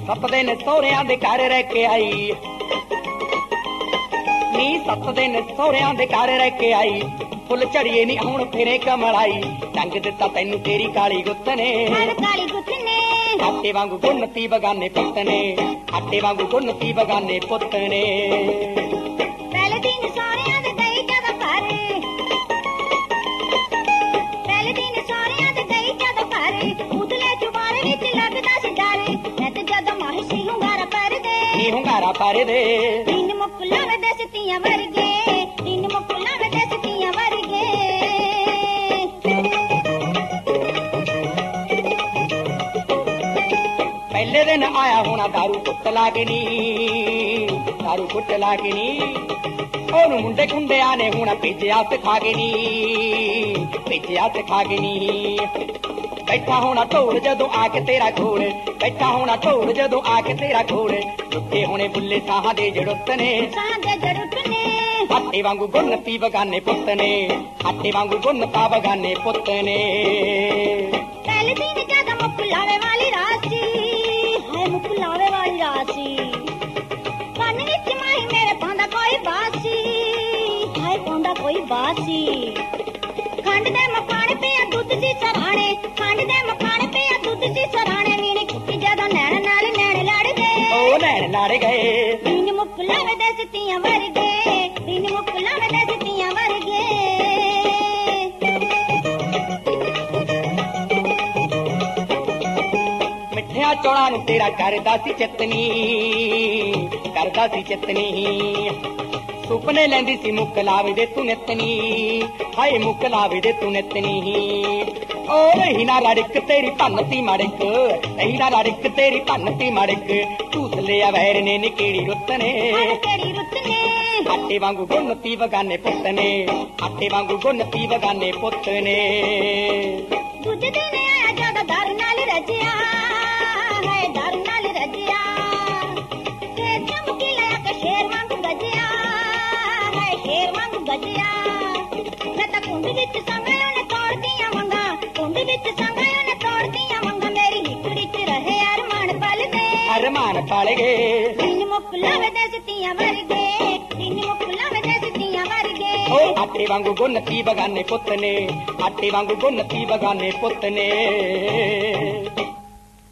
7 दिन ਸਹੁਰਿਆਂ ਦੇ ਘਰ ਰਹਿ ਕੇ ਆਈ ਨੀ 7 दिन ਸਹੁਰਿਆਂ ਦੇ ਘਰ ਰਹਿ ਕੇ ਆਈ ਫੁੱਲ ਝੜੀਏ ਨੀ ਹੁਣ ਫਿਰੇ ਕਮਲਾਈ ਟੰਗ ਦਿੱਤਾ ਤੈਨੂੰ ਤੇਰੀ ਕਾਲੀ ਗੁੱਤ ਨੇ ਕਾਲੀ ਗੁੱਤ ਨੇ ਆਟੇ ਵਾਂਗੂ ਗੁੰਨਤੀ ਬਗਾਨੇ ਪੁੱਤ ਨੇ ਆਟੇ ਵਾਂਗੂ ਗੁੰਨਤੀ ਬਗਾਨੇ ਪੁੱਤ ਨੇ ਪਹਿਲੇ ਦਿਨ ਸਹੁਰਿਆਂ ਦੇ ਗਈ ਜਦੋਂ ਘਰ ਪਹਿਲੇ ਦਿਨ ਸਹੁਰਿਆਂ ਦੇ ਗਈ ਜਦੋਂ ਘਰ ਉਤਲੇ ਚੁਬਾਰੇ ਵਿੱਚ ਲੱਗਦਾ ਸੀ ਡਰ ਮੈਂ ਤੇ ਜਦੋਂ ਮਾਹੀ ਸੀ ਹੁੰਗਾਰਾ ਪਰਦੇ ਨੀ ਹੁੰਗਾਰਾ ਪਰਦੇ ਦਿਨ ਮੁੱਕਲਾਂ ਵੇ ਸਤੀਆਂ ਵਰਗੇ ਦਿਨ ਮੁੱਕਲਾਂ ਵੇ ਸਤੀਆਂ ਵਰਗੇ ਪਹਿਲੇ ਦਿਨ ਆਇਆ ਹੋਣਾ ਦਾਰੂ ਕੁੱਟ ਲਾ ਕੇ ਨੀ ਦਾਰੂ ਕੁੱਟ ਲਾ ਕੇ ਨੀ ਉਹਨੂੰ ਮੁੰਡੇ ਖੁੰਡਿਆਂ ਨੇ ਹੁਣ ਭੇਜਿਆ ਸਿਖਾ ਕੇ ਨੀ ਭੇਜਿਆ ਸਿਖਾ ਕੇ ਨੀ ਬੈਠਾ ਹੋਣਾ ਢੋਲ ਜਦੋਂ ਆ ਕੇ ਤੇਰਾ ਘੋੜ ਬੈਠਾ ਹੋਣਾ ਢੋਲ ਜਦੋਂ ਆ ਕੇ ਤੇਰਾ ਘੋੜ ਲੁੱਟੇ ਹੋਣੇ ਬੁੱਲੇ ਸਾਹਾਂ ਦੇ ਜੜੁੱਤ ਨੇ ਆਟੇ ਵਾਂਗੂ ਗੁੰਨਤੀ ਬਗਾਨੇ ਪੁੱਤ ਨੇ ਆਟੇ ਵਾਂਗੂ ਗੁੰਨਤਾ ਬਗਾਨੇ ਪੁੱਤ ਨੇ ਪਹਿਲੇ ਦਿਨ ਜਦੋਂ ਮੁੱਕ ਲਾਵੇ ਵਾਲੀ ਰਾਸੀ ਹਾਏ ਮੁੱਕ ਲਾਵੇ ਵਾਲੀ ਰਾਸੀ ਕੰਨ ਵਿੱਚ ਮਾਹੀ ਮੇਰੇ ਪਾਉਂਦਾ ਕੋਈ ਬਾਸੀ ਹਾਏ ਪਾਉਂਦਾ ਕੋਈ ਬਾਸੀ ਖੰਡ ਦੇ ਮਖਾਣੇ ਪਿਆ ਦੁੱਧ ਸੀ ਸਰਾਣੇ ਖੰਡ ਦੇ ਮਖਾਣੇ ਪਿਆ ਦੁੱਧ ਸੀ ਸਰਾਣੇ ਵੀਣੇ ਕੁੱਤੀ ਜਦੋਂ ਨੈਣ ਨਾਲ ਨੈਣ ਲੜ ਗਏ ਉਹ ਨੈਣ ਲੜ ਗਏ ਦਿਨ ਮੁੱਕ ਲਾਵੇ ਦੇ ਸਤੀਆਂ ਵਰਗੇ ਦਿਨ ਮੁੱਕ ਲਾਵੇ ਦੇ ਸਤੀਆਂ ਵਰਗੇ ਮਿੱਠਿਆ ਚੌਲਾਂ ਨੂੰ ਤੇਰਾ ਕਰਦਾ ਸੀ ਚਿਤਨੀ ਕਰਦਾ ਸੀ ਚਿਤਨੀ ਸੁਪਨੇ ਲੈਂਦੀ ਸੀ ਮੁੱਕ ਲਾਵੇ ਦੇ ਤੂੰ ਨਿਤਨੀ ਹਾਏ ਮੁੱਕ ਲਾਵੇ ਦੇ ਤੂੰ ਨਿਤਨੀ ਓ ਰਹੀ ਨਾ ਲੜਕ ਤੇਰੀ ਭੰਨਤੀ ਮੜਕ ਰਹੀ ਨਾ ਲੜਕ ਤੇਰੀ ਭੰਨਤੀ ਮੜਕ ਝੂਸ ਲਿਆ ਵੈਰ ਨੇ ਨੀ ਕਿਹੜੀ ਰੁੱਤ ਨੇ ਕਿਹੜੀ ਰੁੱਤ ਨੇ ਆਟੇ ਵਾਂਗੂ ਗੁੰਨਤੀ ਬਗਾਨੇ ਪੁੱਤ ਨੇ ਆਟੇ ਵਾਂਗੂ ਗੁੰਨਤੀ ਬਗਾਨੇ ਪੁੱਤ ਨੇ ਦੂਜੇ ਦਿਨ ਆਇਆ ਜਦੋਂ ਦਰ ਨਾਲ ਰਜਿਆ ਹਾਏ ਦਰ ਨਾਲ ਰਜਿਆ ਤੇ ਚਮਕੀ ਲਿਆ ਕਿ ਸ਼ੇਰ ਵਾਂਗੂ ਗੱਜਿਆ ਹਾਏ ਸ਼ੇਰ ਵਾਂਗੂ ਗੱਜਿਆ ਮੈਂ ਤਾਂ ਕੁੰਡ ਵਿੱਚ ਸੰਗਾਂ ਨੇ ਤੋੜਦੀਆਂ ਮੰਗਾ ਕੁੰਡ ਵਿੱਚ ਸੰਗਾਂ ਨੇ ਤੋੜਦੀਆਂ ਮੰਗਾ ਮੇਰੀ ਹਿੱਕੜੀ ਚ ਰਹੇ ਅਰਮਾਨ ਪਲ ਗਏ ਅਰਮਾਨ ਪਲ ਗਏ ਦਿਨ ਮੁੱਕ ਲਾਵੇ ਦੇ ਸਤੀਆਂ ਵਰਗੇ ਦਿਨ ਮੁੱਕ ਲਾਵੇ ਦੇ ਸਤੀਆਂ ਵਰਗੇ ਓ ਆਟੇ ਵਾਂਗੂ ਗੁੰਨਤੀ ਬਗਾਨੇ ਪੁੱਤ ਨੇ ਆਟੇ ਵਾਂਗੂ ਗੁੰਨਤੀ ਬਗਾਨੇ ਪੁੱਤ ਨੇ